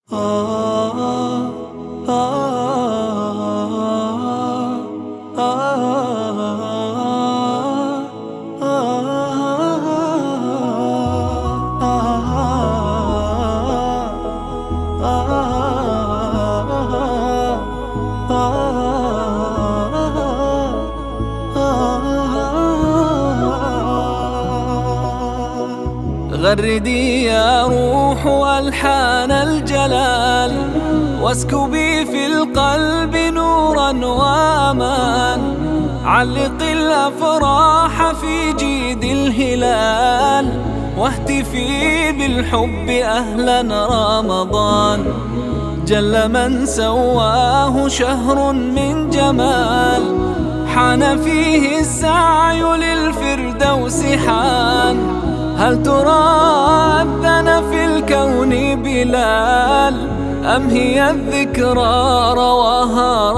غردي يا روح ألحان الجلال، واسكبي في القلب نورا وأمان. علق الأفراح في جيد الهلال، واهتفي بالحب أهلا رمضان. جل من سواه شهر من جمال، حان فيه السعي للفردوس حان. هل ترى أذن في الكون بلال، أم هي الذكرى رواها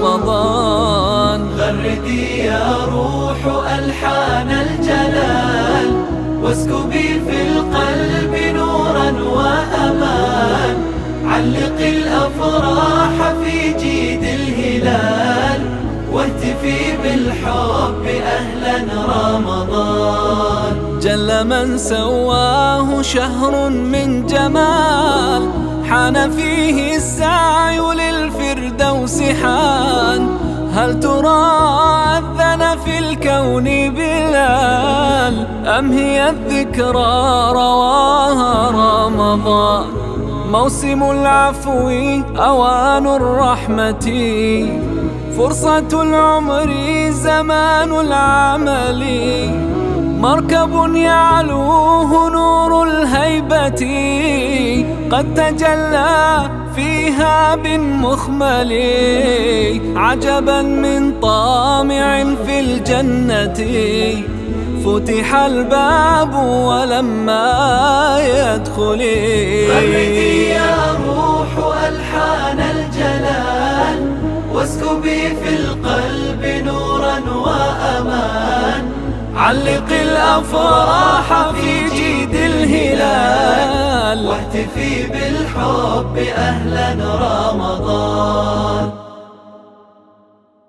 رمضان؟ غردي يا روح ألحان الجلال، واسكبي في القلب نورا وأمان. علق الأفراح في جيد الهلال، واهتفي بالحب أهلا رمضان. جل من سواه شهر من جمال، حان فيه السعي للفردوس حان. هل ترى أذن في الكون بلال، أم هي الذكرى رواها رمضان؟ موسم العفو أوان الرحمة، فرصة العمر زمان العمل. مركب يعلوه نور الهيبة، قد تجلى فيها بالمخمل. عجبا من طامع في الجنة، فتح الباب ولما يدخل. غردي يا روح ألحان الجلال، واسكبي في القلب نورا وأمان. علق الأفراح في جيد الهلال، واهتفي بالحب أهلا رمضان.